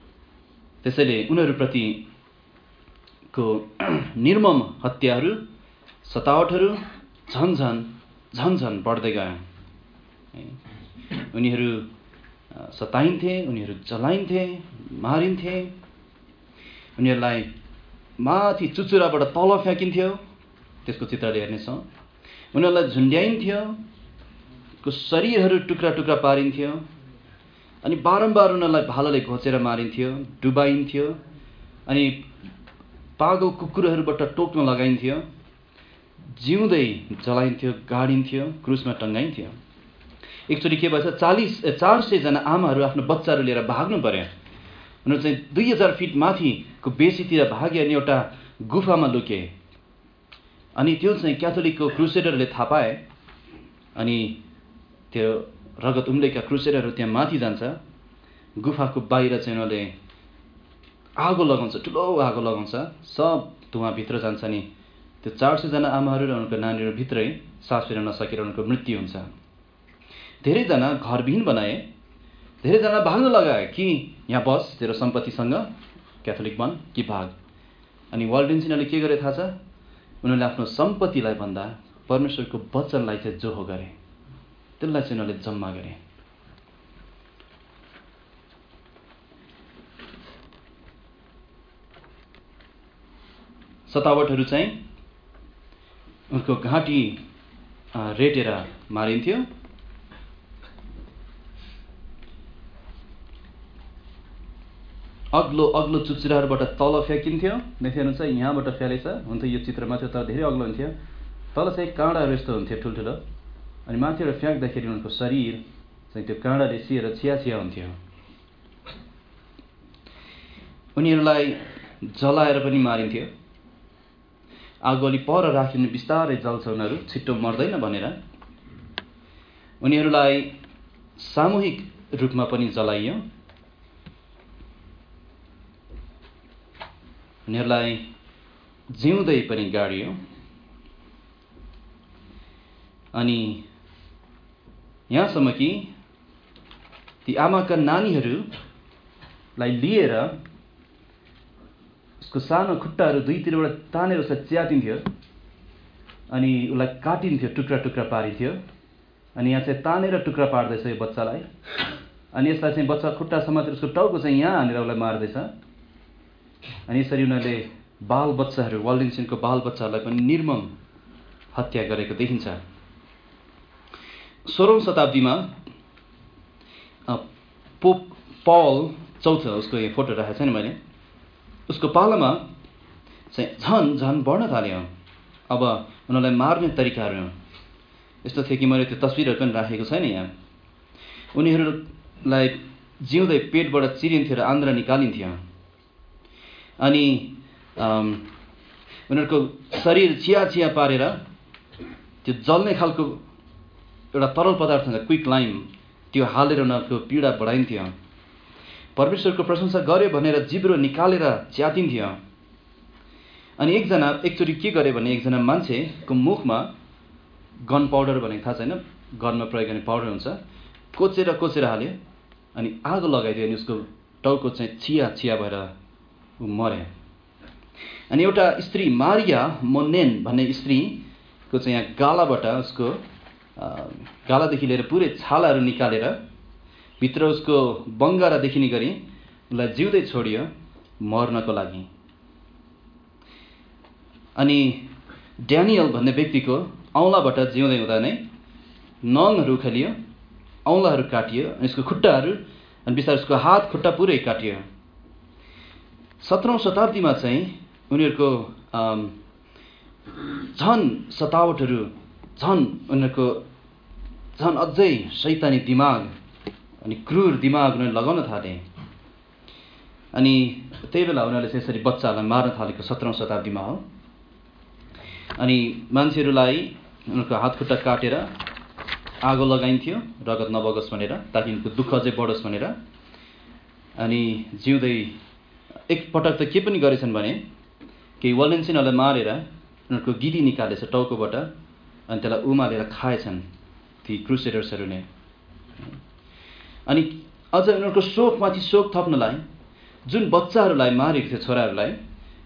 त्यसैले उनीहरूप्रतिको निर्मम हत्याहरू सतावटहरू झन झन झन झन बढ्दै गयो। उनीहरू सताइन्थे, उनीहरू जलाइन्थे, मारिन्थे, उनीहरूलाई माथि चुचुराबाट तल फ्याँकिन्थ्यो, त्यसको चित्रले हेर्नेछौँ। उनीहरूलाई झुन्ड्याइन्थ्यो, को शरीरहरू टुक्रा टुक्रा पारिन्थ्यो, अनि बारम्बार उनीहरूलाई भालाले घोचेर मारिन्थ्यो, डुबाइन्थ्यो, अनि पागल कुकुरहरूबाट टोक्न लगाइन्थ्यो, जिउँदै जलाइन्थ्यो, गाडिन्थ्यो, क्रुसमा टङ्गाइन्थ्यो। एकचोटि के भएछ, चालिस चार सयजना आमाहरू आफ्नो बच्चाहरू लिएर भाग्नु पर्यो। उनीहरू चाहिँ दुई हजार फिट माथिको बेसीतिर भागे अनि एउटा गुफामा लुके। अनि त्यो चाहिँ क्याथोलिकको क्रुसेडरले थाहा पाए। अनि त्यो रगत उम्लेका क्रुसेडरहरू त्यहाँ माथि जान्छ, गुफाको बाहिर चाहिँ उनीहरूले आगो लगाउँछ, ठुलो आगो लगाउँछ, सब धुवाँभित्र जान्छ। नि त्यो चार सयजना आमाहरू र उनको नानीहरू भित्रै सास फेर्न नसकेर उनको मृत्यु हुन्छ। धेरैजना घरविहीन बनाए, धेरैजना भाग्न लगाए कि यहाँ बस, तेरो सम्पत्तिसँग क्याथोलिक बन कि भाग। अनि वाल्डेन्सिनले के गरे थाहा छ? उनीहरूले आफ्नो सम्पत्तिलाई भन्दा परमेश्वरको वचनलाई चाहिँ जोहो गरे, त्यसलाई चाहिँ उनीहरूले जम्मा गरे। सतावटहरू चाहिँ उनको घाँटी रेटेर मारिन्थ्यो, अग्लो अग्लो चुचुराहरूबाट तल फ्याँकिन्थ्यो। देख्नुहुन्छ यहाँबाट फ्यालेछ, हुन्थ्यो यो चित्रमा थियो तर धेरै अग्लो हुन्थ्यो। तल चाहिँ काँडाहरू यस्तो हुन्थ्यो ठुल्ठुलो, अनि माथिबाट फ्याँक्दाखेरि उनको शरीर चाहिँ त्यो काँडाले सिएर छिया छिया हुन्थ्यो। उनीहरूलाई जलाएर पनि मारिन्थ्यो। आगो अलि पर राखिनु, बिस्तारै जल्छ उनीहरू, छिट्टो मर्दैन भनेर। उनीहरूलाई सामूहिक रूपमा पनि जलाइयो। उनीहरूलाई जिउँदै पनि गाडियो। अनि यहाँसम्म कि ती आमाका नानीहरूलाई लिएर उसको सानो खुट्टाहरू दुईतिरबाट तानेर उसलाई च्यातिन्थ्यो, अनि उसलाई काटिन्थ्यो, टुक्रा टुक्रा पारिन्थ्यो। अनि यहाँ चाहिँ तानेर टुक्रा पार्दैछ यो बच्चालाई, अनि यसलाई चाहिँ बच्चा खुट्टा समातेर उसको टाउको चाहिँ यहाँ हानेर उसलाई मार्दैछ। अनि यसरी उनीहरूले बाल बच्चाहरू, वाल्डेन्सिनको बाल बच्चाहरूलाई पनि निर्मम हत्या गरेको देखिन्छ। सोह्रौँ शताब्दीमा पोप पल चौथो, उसको यो फोटो राखेको छ नि मैले, उसको पालामा चाहिँ झन झन बढ्न थाल्यो। अब उनीहरूलाई मार्ने तरिकाहरू यस्तो थियो कि मैले त्यो तस्विरहरू पनि राखेको छैन यहाँ। उनीहरूलाई जिउँदै पेटबाट चिरिन्थ्यो र आन्द्रा निकालिन्थ्यो। अनि उनीहरूको शरीर चिया चिया पारेर त्यो जल्ने खालको एउटा तरल पदार्थ हुन्छ, क्विक लाइम, त्यो हालेर उनीहरूको पीडा बढाइन्थ्यो। परमेश्वरको प्रशंसा गर्यो भनेर जिब्रो निकालेर च्यातिन्थ्यो। अनि एकजना एकचोटि के गरे भने एकजना मान्छेको मुखमा गन पाउडर भनेको थाहा छैन, गनमा प्रयोग गर्ने पाउडर हुन्छ, कोचेर कोचेर हाल्यो, अनि आगो लगाइदियो, अनि उसको टाउको चाहिँ चिया चिया भएर ऊ मरे। अनि एउटा स्त्री मारिया मोनेन भन्ने स्त्रीको चाहिँ यहाँ गालाबाट, उसको गालादेखि लिएर पुरै छालाहरू निकालेर भित्र उसको बङ्गारा देखिने गरी उसलाई जिउँदै छोडियो मर्नको लागि। अनि ड्यानियल भन्ने व्यक्तिको औँलाबाट जिउँदै हुँदा नै नङहरू उखालियो, औँलाहरू काटियो, अनि यसको खुट्टाहरू, अनि बिस्तारै उसको हात खुट्टा पुरै काटियो। सत्रौँ शताब्दीमा चाहिँ उनीहरूको झन सतावटहरू, झन उनीहरूको झन अझै शैतानी दिमाग अनि क्रूर दिमाग उनीहरूले लगाउन थाले। अनि त्यही बेला उनीहरूले चाहिँ यसरी बच्चाहरूलाई मार्न थालेको सत्रौँ शताब्दीमा हो। अनि मान्छेहरूलाई उनीहरूको हात खुट्टा काटेर आगो लगाइन्थ्यो रगत नबगोस् भनेर, ताकि उनको दुःख चाहिँ बढोस् भनेर। अनि जिउँदै एकपटक त के पनि गरेछन् भने केही वाल्डेन्सिनहरूलाई मारेर उनीहरूको गिरी निकालेछ टाउकोबाट, अनि त्यसलाई उमालेर खाएछन् ती क्रुसेडर्सहरूले। अनि अझ उनीहरूको शोकमाथि शोक थप्नलाई जुन बच्चाहरूलाई मारेको थियो, छोराहरूलाई,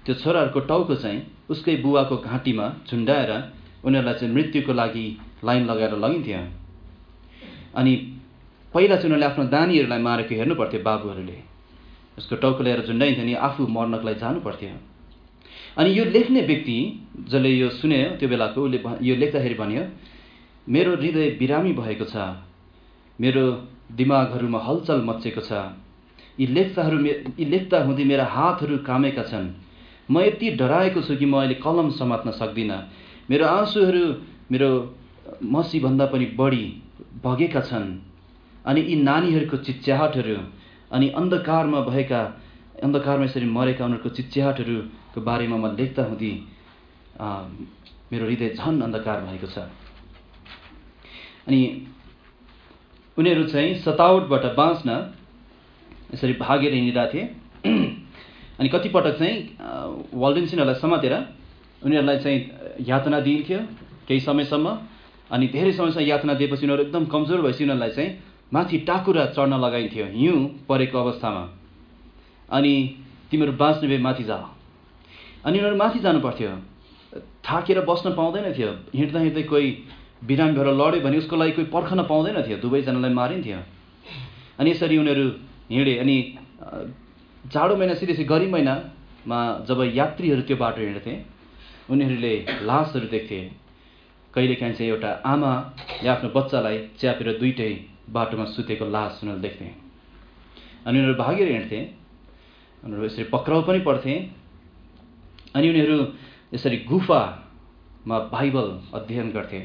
त्यो छोराहरूको टाउको चाहिँ उसकै बुवाको घाँटीमा झुन्डाएर उनीहरूलाई चाहिँ मृत्युको लागि लाइन लगाएर लगिन्थ्यो। अनि पहिला चाहिँ उनीहरूले आफ्नो नानीहरूलाई मारेको हेर्नु पर्थ्यो बाबुहरूले, उसको टाउको लिएर झुन्डाइन्थ्यो अनि आफू मर्नको लागि जानु पर्थ्यो। अनि यो लेख्ने व्यक्ति जसले यो सुन्यो त्यो बेलाको, उसले यो लेख्दाखेरि भन्यो, मेरो हृदय बिरामी भएको छ, मेरो दिमागहरूमा हलचल मच्चेको छ, यी लेख्दाहरू यी लेख्दा हुँदै मेरा हातहरू कामेका छन्, म यति डराएको छु कि म अहिले कलम समात्न सक्दिनँ, मेरो आँसुहरू मेरो मसीभन्दा पनि बढी बगेका छन्, अनि यी नानीहरूको चिच्याहाटहरू अनि अन्धकारमा भएका अन्धकारमा यसरी मरेका उनीहरूको चिच्याहाटहरूको बारेमा म लेख्दा हुँदै मेरो हृदय झन् अन्धकार भएको छ। अनि उनीहरू चाहिँ सतावटबाट बाँच्न यसरी भागेर हिँडिरहेको थिए। अनि कतिपटक चाहिँ वाल्डेन्सिनहरूलाई समातेर उनीहरूलाई चाहिँ यातना दिइन्थ्यो केही समयसम्म। अनि धेरै समयसम्म यातना दिएपछि उनीहरू एकदम कमजोर भएपछि उनीहरूलाई चाहिँ माथि टाकुरा चढ्न लगाइन्थ्यो हिउँ परेको अवस्थामा। अनि तिमीहरू बाँच्ने भए माथि जा। अनि उनीहरू माथि जानु पर्थ्यो, थाकेर बस्न पाउँदैन थियो। हिँड्दा हिँड्दै कोही बिरामी भएर लड्यो भने उसको लागि कोही पर्खन पाउँदैन थियो, दुवैजनालाई मारिन्थ्यो। अनि यसरी उनीहरू हिँडे। अनि जाडो महिना सिधै गर्मी महिनामा जब यात्रीहरू त्यो बाटो हिँड्थे उनीहरूले लासहरू देख्थे। कहिलेकाहीँ चाहिँ एउटा आमाले आफ्नो बच्चालाई च्यापेर दुईटै बाटोमा सुतेको लास उनीहरूले देख्थे। अनि उनीहरू भागेर हिँड्थे, उनीहरू यसरी पक्राउ पनि पर्थे। अनि उनीहरू यसरी गुफामा बाइबल अध्ययन गर्थे।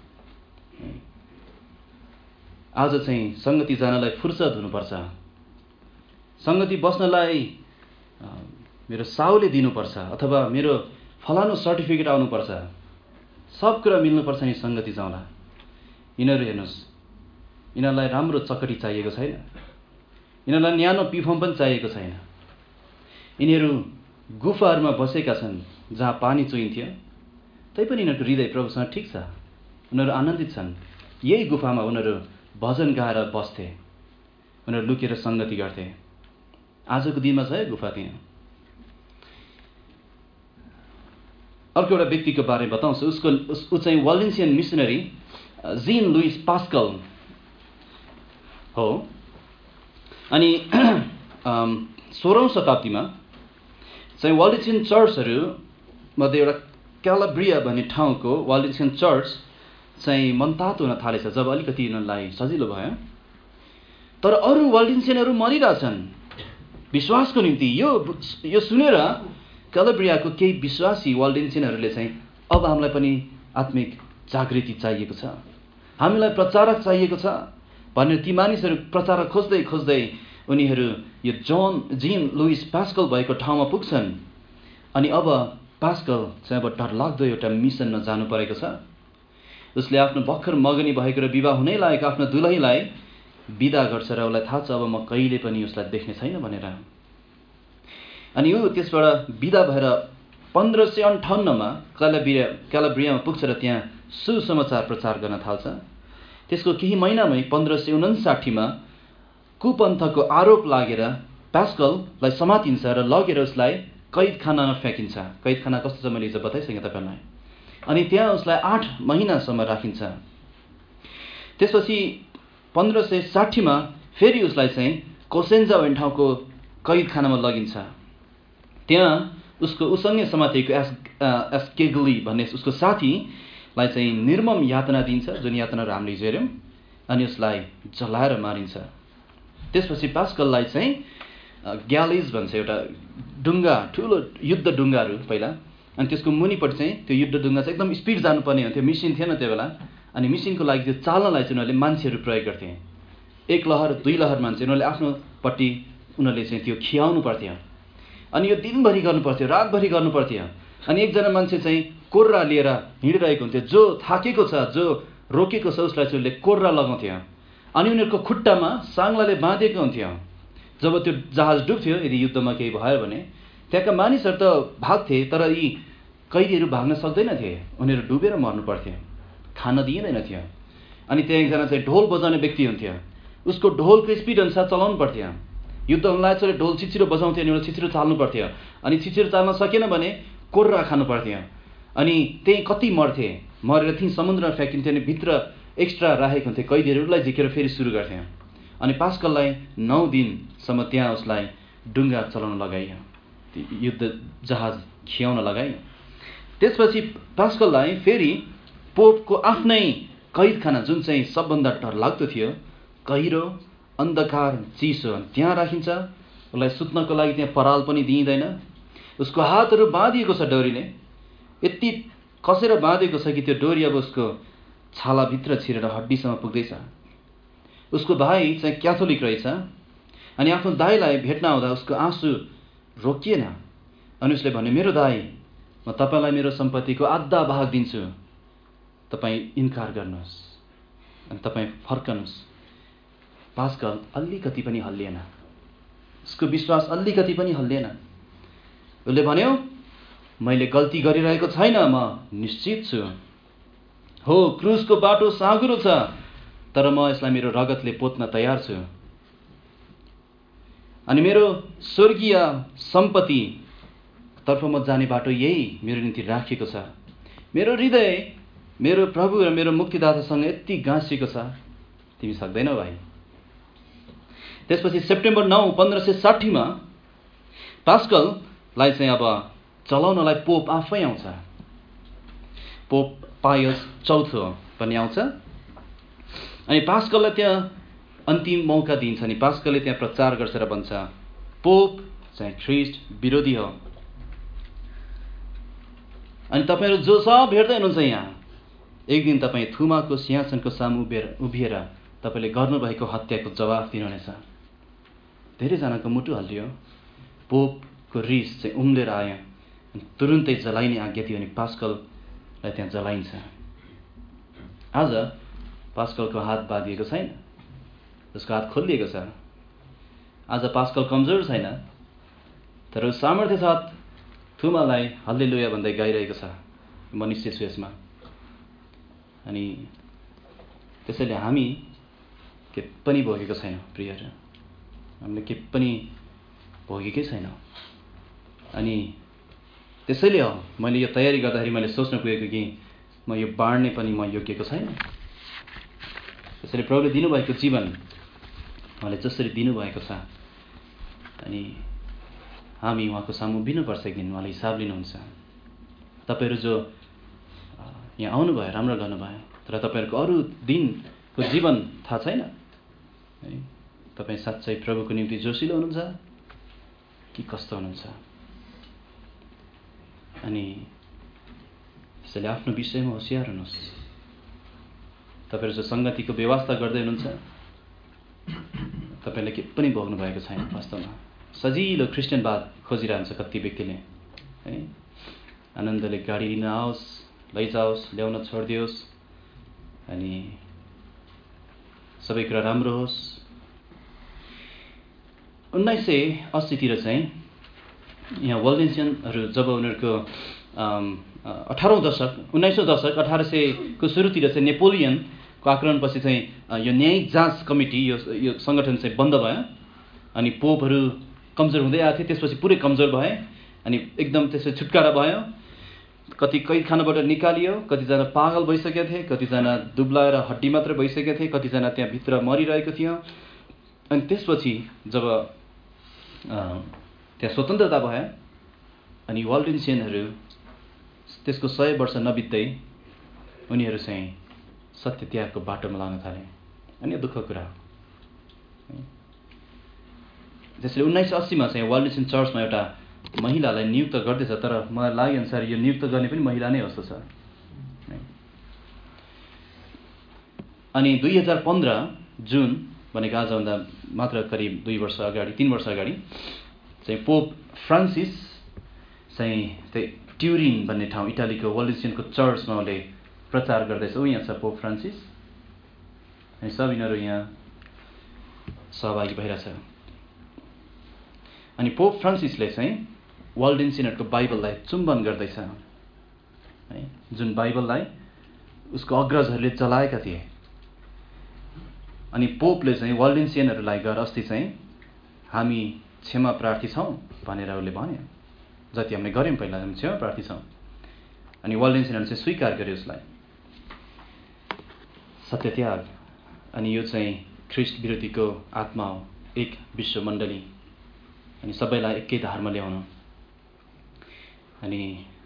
आज चाहिँ सङ्गति जानलाई फुर्सद हुनुपर्छ, सङ्गति बस्नलाई मेरो साउले दिनुपर्छ अथवा मेरो फलानु सर्टिफिकेट आउनुपर्छ, सब कुरा मिल्नुपर्छ नि सङ्गति जाउँला। यिनीहरू हेर्नुहोस्, यिनीहरूलाई राम्रो चकटी चाहिएको छैन, यिनीहरूलाई न्यानो पिफम पनि चाहिएको छैन। यिनीहरू गुफाहरूमा बसेका छन् जहाँ पानी चुइन्थ्यो, तैपनि यिनीहरूको हृदय प्रभुसँग ठिक छ, उनीहरू आनन्दित छन्। यही गुफामा उनीहरू भजन गाएर बस्थे, उनीहरू लुकेर सङ्गति गर्थे। आजको दिनमा छ है गुफा त्यहाँ। अर्को एउटा व्यक्तिको बारेमा बताउँछु। उसको ऊ चाहिँ Waldensian missionary Jean Louis Pascal हो। अनि सोह्रौँ शताब्दीमा चाहिँ वाल्डेन्सियन चर्चहरू मध्ये एउटा क्यालाब्रिया भन्ने ठाउँको वाल्डेन्सियन चर्च चाहिँ मनतातो हुन थालेछ जब अलिकति यिनीहरूलाई सजिलो भयो। तर अरू वाल्डेन्सियनहरू मरिरहेछन् विश्वासको निम्ति। यो यो सुनेर क्यालाब्रियाको केही विश्वासी वाल्डेन्सियनहरूले चाहिँ अब हामीलाई पनि आत्मिक जागृति चाहिएको छ, हामीलाई प्रचारक चाहिएको छ भनेर ती मानिसहरू प्रचारक खोज्दै खोज्दै उनीहरू यो जोन जीन लुइस पास्कल भएको ठाउँमा पुग्छन्। अनि अब पास्कल चाहिँ अब डरलाग्दो एउटा मिसनमा जानु परेको छ। उसले आफ्नो भर्खर मगनी भएको र विवाह हुनै लागेको आफ्नो दुलहीलाई बिदा गर्छ र उसलाई थाहा छ अब म कहिले पनि उसलाई देख्ने छैन भनेर। अनि ऊ त्यसबाट बिदा भएर पन्ध्र सय अन्ठाउन्नमा क्यालाब्रिया क्यालाब्रियामा पुग्छ र त्यहाँ सुसमाचार प्रचार गर्न थाल्छ। त्यसको केही महिनामै पन्ध्र सय उन्साठीमा कुपन्थको आरोप लागेर पास्कललाई समातिन्छ र लगेर उसलाई कैदखानामा फ्याँकिन्छ। कैदखाना कस्तो छ मैले हिजो बताइसकेँ तपाईँलाई। अनि त्यहाँ उसलाई आठ महिनासम्म राखिन्छ। त्यसपछि पन्ध्र सय साठीमा फेरि उसलाई चाहिँ कोसेन्जा भन्ने ठाउँको कैदखानामा लगिन्छ। त्यहाँ उसको उसँगै समातिएको एस एस्केगली भन्ने उसको साथीलाई चाहिँ निर्मम यातना दिन्छ, जुन यातनाहरू हामीले हिजो हेऱ्यौँ। अनि उसलाई जलाएर मारिन्छ। त्यसपछि पास्कललाई चाहिँ ग्यालिज भन्छ, एउटा डुङ्गा, ठुलो युद्ध डुङ्गाहरू पहिला। अनि त्यसको मुनिपट्टि चाहिँ त्यो युद्ध डुङ्गा चाहिँ एकदम स्पिड जानुपर्ने हुन्थ्यो, मिसिन थिएन त्यो बेला। अनि मिसिनको लागि त्यो चाल्नलाई चाहिँ उनीहरूले मान्छेहरू प्रयोग गर्थे। एक लहर दुई लहर मान्छे उनीहरूले आफ्नोपट्टि उनीहरूले चाहिँ त्यो खियाउनु पर्थ्यो। अनि यो दिनभरि गर्नु पर्थ्यो, रातभरि गर्नु पर्थ्यो। अनि एकजना मान्छे चाहिँ कोर्रा लिएर हिँडिरहेको हुन्थ्यो, जो थाकेको छ, जो रोकेको छ उसलाई चाहिँ उसले कोर्रा लगाउँथ्यो। अनि उनीहरूको खुट्टामा साङ्लाले बाँधेको हुन्थ्यो। जब त्यो जहाज डुब्थ्यो, यदि युद्धमा केही भयो भने त्यहाँका मानिसहरू त भाग्थे, तर यी कैदीहरू भाग्न सक्दैन थिए, उनीहरू डुबेर मर्नु पर्थ्यो, खान दिइँदैन थियो। अनि त्यहाँ एकजना चाहिँ ढोल बजाउने व्यक्ति हुन्थ्यो, उसको ढोलको स्पिड अनुसार चलाउनु पर्थ्यो। युद्ध हुन लागेको ढोल छिचिरो बजाउँथ्यो अनि एउटा छिचिरो चाल्नु पर्थ्यो, अनि छिचिरो चाल्न सकेन भने कोर्रा खानु पर्थ्यो, अनि त्यही कति मर्थे, मरेर थिएँ समुद्रमा फ्याँकिन्थ्यो, अनि भित्र एक्स्ट्रा राखेको हुन्थे कैदीहरूलाई झिकेर फेरि सुरु गर्थ्यो। अनि पास्कललाई नौ दिनसम्म त्यहाँ उसलाई डुङ्गा चलाउन लगाइयो, युद्ध जहाज खियाउन लगाइयो। त्यसपछि पास्कललाई फेरि पोपको आफ्नै कैदखाना, जुन चाहिँ सबभन्दा डरलाग्दो थियो, गहिरो अन्धकार चिसो, त्यहाँ राखिन्छ। उसलाई सुत्नको लागि त्यहाँ पराल पनि दिइँदैन। उसको हातहरू बाँधिएको छ डोरीले, यति कसेर बाँधेको छ कि त्यो डोरी अब उसको छालाभित्र छिरेर हड्डीसम्म पुग्दैछ। उसको भाइ चाहिँ क्याथोलिक रहेछ, अनि आफ्नो दाइलाई भेट्न आउँदा उसको आँसु रोकिएन, अनि उसले भन्यो, मेरो दाइ, म तपाईँलाई मेरो सम्पत्तिको आधा भाग दिन्छु, तपाईँ इन्कार गर्नुहोस् अनि तपाईँ फर्कनुहोस्। पास्कल अलिकति पनि हल्लिएन, उसको विश्वास अलिकति पनि हल्लिएन। उसले भन्यो, मैले गल्ती गरिरहेको छैन, म निश्चित छु। हो, क्रुसको बाटो साँघुरो छ, तर म यसलाई मेरो रगतले पोत्न तयार छु। अनि मेरो स्वर्गीय सम्पत्ति तर्फ म जाने बाटो यही मेरो निम्ति राखिएको छ। मेरो हृदय मेरो प्रभु र मेरो मुक्तिदातासँग यति गाँसिएको छ, तिमी सक्दैनौ भाइ। त्यसपछि सेप्टेम्बर नौ पन्ध्र सय साठीमा पास्कललाई चाहिँ अब चलाउनलाई पोप आफै आउँछ। पोप पायस चौथो पनि आउँछ, अनि पास्कललाई त्यहाँ अन्तिम मौका दिन्छ। अनि पास्कलले त्यहाँ प्रचार गर्छ र भन्छ, पोप चाहिँ ख्रिस्ट विरोधी हो, अनि तपाईँहरू जो सब हेर्दै हुनुहुन्छ यहाँ, एक दिन तपाईँ थुमाको सिंहासनको सामु उभिएर उभिएर तपाईँले गर्नुभएको हत्याको जवाफ दिनुहुनेछ। धेरैजनाको मुटु हल्लियो। पोपको रिस चाहिँ उम्लेर आयो, तुरुन्तै जलाइने आज्ञा दियो, अनि पास्कललाई त्यहाँ जलाइन्छ। आज पास्कलको हात बाँधिएको छैन, उसको हात खोलिएको छ। आज पास्कल कमजोर छैन, तर उस सामर्थ्य साथ थुमालाई हल्लेलुया भन्दै गाइरहेको छ, म निश्चित छु यसमा। अनि त्यसैले हामी के पनि भोगेको छैनौँ प्रियहरू, हामीले के पनि भोगेकै छैनौँ। अनि त्यसैले हो मैले यो तयारी गर्दाखेरि मैले सोच्न पुगेको कि म यो बाँड्ने पनि म योग्यको छैन। त्यसैले प्रभुले दिनुभएको जीवन उहाँले जसरी दिनुभएको छ, अनि हामी उहाँको सामु उभिनुपर्छ, एक दिन उहाँले हिसाब लिनुहुन्छ। तपाईँहरू जो यहाँ आउनुभयो, राम्रो गर्नुभयो, तर तपाईँहरूको अरू दिनको जीवन थाहा छैन है। तपाईँ साँच्चै प्रभुको निम्ति जोसिलो हुनुहुन्छ कि कस्तो हुनुहुन्छ? अनि त्यसैले आफ्नो विषयमा होसियार हुनुहोस्। तपाईँहरू जो सङ्गतिको व्यवस्था गर्दै हुनुहुन्छ, तपाईँले के पनि भोग्नु भएको छैन। वास्तवमा सजिलो क्रिस्चियनवाद खोजिरहन्छ कति व्यक्तिले है। आनन्दले गाडी लिन आओस्, लैजाओस्, ल्याउन छोडिदियोस्, अनि सबै कुरा राम्रो होस्। उन्नाइस सय अस्सीतिर चाहिँ यहाँ वल्डेन्सियनहरू जब उनीहरूको अठारौँ दशक उन्नाइसौँ दशक अठार सयको सुरुतिर चाहिँ नेपोलियनको आक्रमणपछि चाहिँ यो न्यायिक जाँच कमिटी यो यो सङ्गठन चाहिँ बन्द भयो, अनि पोपहरू कमजोर हुँदै आएको थिए। त्यसपछि पुरै कमजोर भए, अनि एकदम त्यसपछि छुटकारा भयो। कति कैदखानाबाट निकालियो, कतिजना पागल भइसकेका थिए, कतिजना दुब्लाएर हड्डी मात्र भइसकेका थिए, कतिजना त्यहाँ भित्र मरिरहेको थियो। अनि त्यसपछि जब त्यहाँ स्वतन्त्रता भयो, अनि वाल्डेन्सियनहरू त्यसको सय वर्ष नबित्दै उनीहरू चाहिँ सत्य त्यागको बाटोमा लाग्न थाले। अनि यो दुःखको कुरा हो। त्यसले उन्नाइस सय अस्सीमा चाहिँ वाल्डेन्सियन चर्चमा एउटा महिलालाई नियुक्त गर्दैछ, तर मलाई लाग्यो अनुसार यो नियुक्त गर्ने पनि महिला नै जस्तो छ। अनि दुई हजार पन्ध्र जुन भनेको आजभन्दा मात्र करिब दुई वर्ष अगाडि तीन वर्ष अगाडि चाहिँ पोप फ्रान्सिस चाहिँ त्यही ट्युरिन भन्ने ठाउँ इटालीको वाल्डेन्सियनको चर्चमा उनले प्रचार गर्दैछ। ऊ यहाँ छ पोप फ्रान्सिस, अनि सब यिनीहरू यहाँ सहभागी भइरहेछ। अनि पोप फ्रान्सिसले चाहिँ वाल्डेन्सियनहरूको बाइबललाई चुम्बन गर्दैछ है, जुन बाइबललाई उसको अग्रजहरूले जलाएका थिए। अनि पोपले चाहिँ वाल्डेन्सियनहरूलाई गएर अस्ति चाहिँ हामी क्षमा प्रार्थी छौँ भनेर उसले भन्यो। जति हामीले गऱ्यौँ पहिला हामी क्षमा प्रार्थी छौँ। अनि वाल्डेन्सिनले चाहिँ स्वीकार गर्यो उसलाई। सत्यत्याग अनि यो चाहिँ ख्रिस्ट विरोधीको आत्मा हो, एक विश्व मण्डली अनि सबैलाई एकै धारमा ल्याउनु। अनि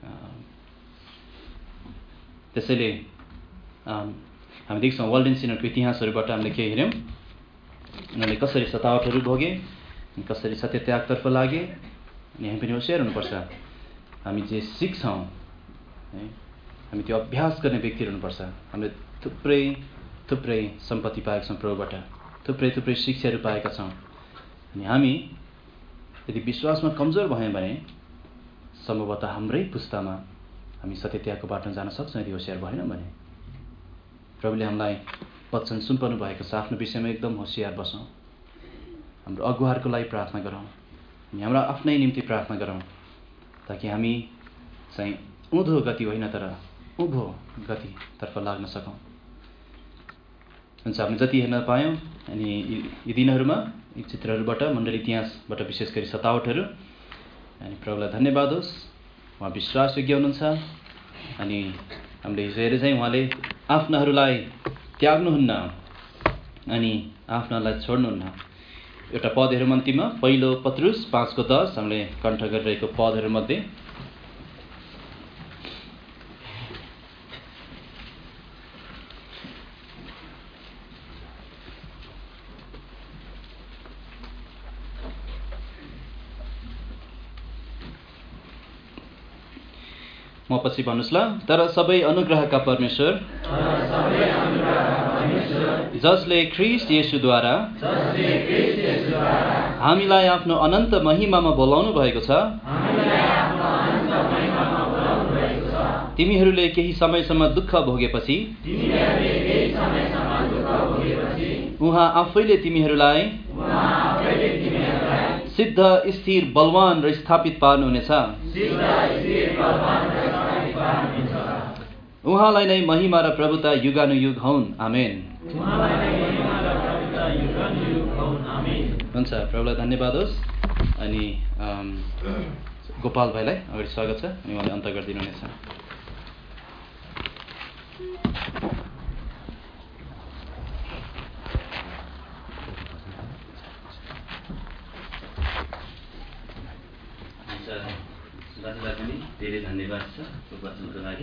त्यसैले हामी देख्छौँ वाल्डेन्सिनहरूको इतिहासहरूबाट हामीले के हेऱ्यौँ, उनीहरूले कसरी सतावटहरू भोगे, कसरी सत्यत्यागतर्फ लागे। अनि हामी पनि होसियार हुनुपर्छ। हामी जे सिक्छौँ है, हामी त्यो अभ्यास गर्ने व्यक्तिहरू हुनुपर्छ। हामीले थुप्रै थुप्रै सम्पत्ति पाएका छौँ प्रभुबाट, थुप्रै थुप्रै शिक्षाहरू पाएका छौँ। अनि हामी यदि विश्वासमा कमजोर भयौँ भने सम्भवतः हाम्रै पुस्तामा हामी सत्यत्यागको बाटोमा जान सक्छौँ यदि होसियार भएनौँ भने। प्रभुले हामीलाई वचन सुम्पनु भएको छ, आफ्नो विषयमा एकदम होसियार बसौँ। हाम्रो अगुवाहरूको लागि प्रार्थना गरौँ, हामी हाम्रा आफ्नै निम्ति प्रार्थना गरौँ, ताकि हामी चाहिँ उँधो गति होइन तर उँभो गतितर्फ लाग्न सकौँ। हुन्छ, हामीले जति हेर्न पायौँ अनि यी दिनहरूमा यी चित्रहरूबाट, मण्डली इतिहासबाट विशेष गरी सतावटहरू, अनि प्रभुलाई धन्यवाद होस्, उहाँ विश्वासयोग्य हुनुहुन्छ। अनि हामीले हिजो हेरे चाहिँ उहाँले आफ्नाहरूलाई त्याग्नुहुन्न अनि आफ्नालाई छोड्नुहुन्न। एउटा पदहरू मन्तीमा पहिलो पत्रुस पाँचको दस हामीले कण्ठ गरिरहेको पदहरूमध्ये म पछि भन्नुहोस् ल। तर सबै अनुग्रहका परमेश्वर जसले ख्रिस्ट येशूद्वारा हामीलाई आफ्नो अनन्त महिमामा बोलाउनु भएको छ, तिमीहरूले केही समयसम्म दुःख भोगेपछि उहाँ आफैले तिमीहरूलाई सिद्ध, स्थिर, बलवान र स्थापित पार्नुहुनेछ। उहाँलाई नै महिमा र प्रभुता युगानुयुग हुन्। आमेन। हुन्छ, प्रभुलाई धन्यवाद होस्। अनि गोपाल भाइलाई अगाडि स्वागत छ अनि उहाँले अन्त गरिदिनुहुनेछ। दाजुलाई पनि धेरै धन्यवाद छ वचनको लागि।